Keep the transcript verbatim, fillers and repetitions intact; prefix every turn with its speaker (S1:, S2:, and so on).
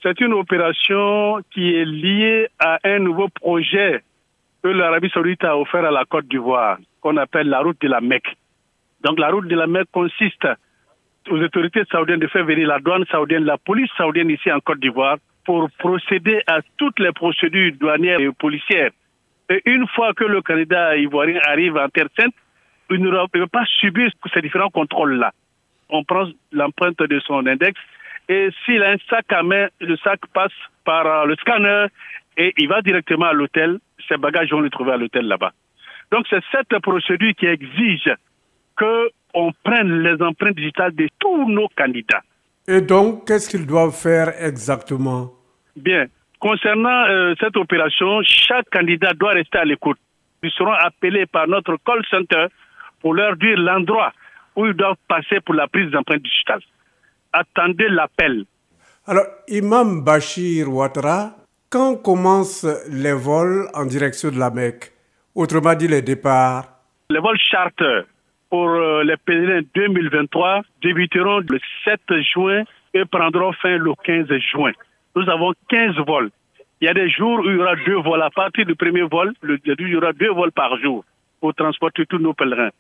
S1: C'est une opération qui est liée à un nouveau projet que l'Arabie Saoudite a offert à la Côte d'Ivoire, qu'on appelle la route de la Mecque. Donc la route de la Mecque consiste aux autorités saoudiennes de faire venir la douane saoudienne, la police saoudienne ici en Côte d'Ivoire pour procéder à toutes les procédures douanières et policières. Et une fois que le candidat ivoirien arrive en Terre Sainte, il ne va pas subir ces différents contrôles-là. On prend l'empreinte de son index et s'il a un sac à main, le sac passe par le scanner et il va directement à l'hôtel. Ses bagages vont le trouver à l'hôtel là-bas. Donc c'est cette procédure qui exige qu'on prenne les empreintes digitales de tous nos candidats.
S2: Et donc, qu'est-ce qu'ils doivent faire exactement?
S1: Bien. Concernant euh, cette opération, chaque candidat doit rester à l'écoute. Ils seront appelés par notre call center pour leur dire l'endroit où ils doivent passer pour la prise d'empreintes digitales. Attendez l'appel.
S2: Alors, Imam Bachir Ouattara, quand commencent les vols en direction de la Mecque? Autrement dit, les départs?
S1: Les vols charter pour euh, les pèlerins deux mille vingt-trois débuteront le sept juin et prendront fin le quinze juin. Nous avons quinze vols. Il y a des jours où il y aura deux vols. À partir du premier vol, le, il y aura deux vols par jour pour transporter tous nos pèlerins.